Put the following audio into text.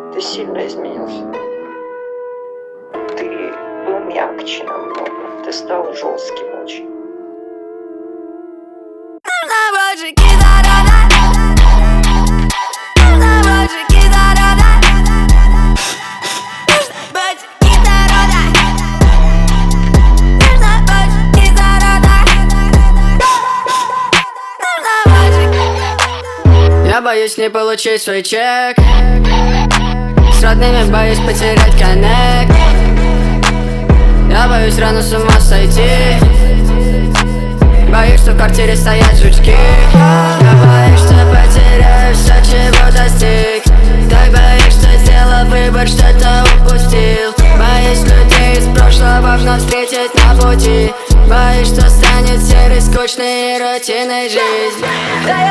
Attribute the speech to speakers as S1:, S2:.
S1: Ты сильно изменился. Ты был мягче намного. Ты стал жестким очень.
S2: Я боюсь не получить свой чек. С родными боюсь потерять коннект. Я боюсь рано с ума сойти. Боюсь, что в квартире стоят жучки. Я боюсь, что потеряю все, чего достиг. Так боюсь, что сделал выбор, что-то упустил. Боюсь людей из прошлого вновь встретить на пути. Боюсь, что станет серой, скучной и рутинной жизнь.